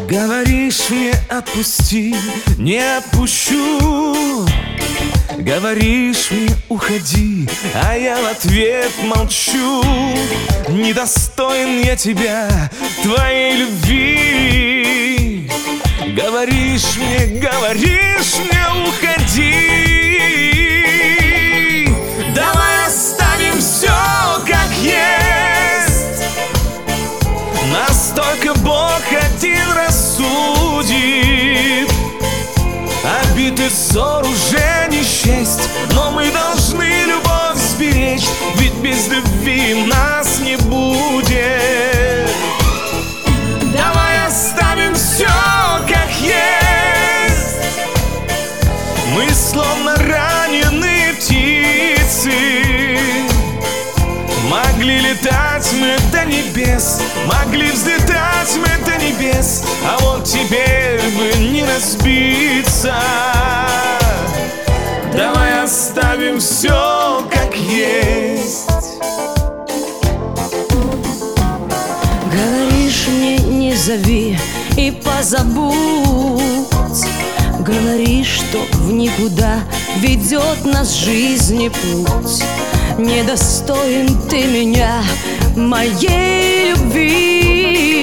Говоришь мне отпусти, не отпущу. Говоришь мне уходи, а я в ответ молчу. Недостоин я тебя, твоей любви. Говоришь мне уходи. Давай оставим все как есть. Настолько Бог один рассудит. Обид и ссор уже не счесть, но мы должны любовь сберечь, ведь без любви нас не будет. Давай оставим все как есть. Мы словно раненые птицы. Могли летать мы до небес, могли взлетать мы до небес, а вот теперь бы не разбиться. Давай оставим все как есть. Говоришь мне не зови и позабудь. Говоришь, что в никуда ведет нас жизни путь. Недостоин ты меня, моей любви.